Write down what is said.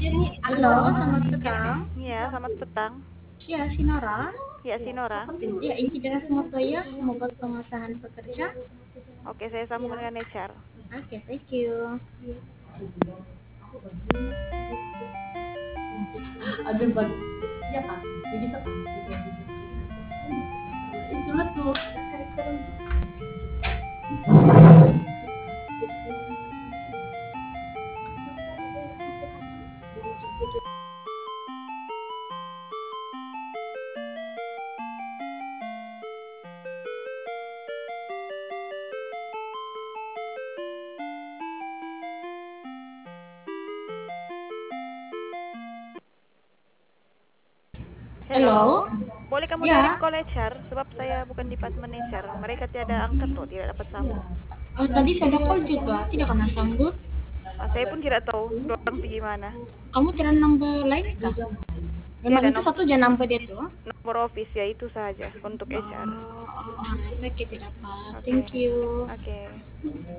Halo, selamat petang. Iya, selamat petang. Ya, Sinora. Ya, Sinora. Ya, ini Deras Motoya, membuat pengesahan pekerja. Oke, saya sambung dengan HR. Oke, thank you. Ada banget. Ya kan? Begitu kan? Itulah tuh karakter. Hello. Boleh kamu Ya. direct call HR? Sebab saya bukan departemen HR. Mereka tiada angkat tuh, tidak dapat sambung. Oh, tadi saya ada call juga, tidak kena sambut. Saya pun tidak tahu dorang pergi mana. Kamu tidak nambah lain kah? Memang itu satu jangan nambah dia tuh. Nomor office ya itu saja untuk HR. Oh, oke, tidak apa. Thank you. Oke.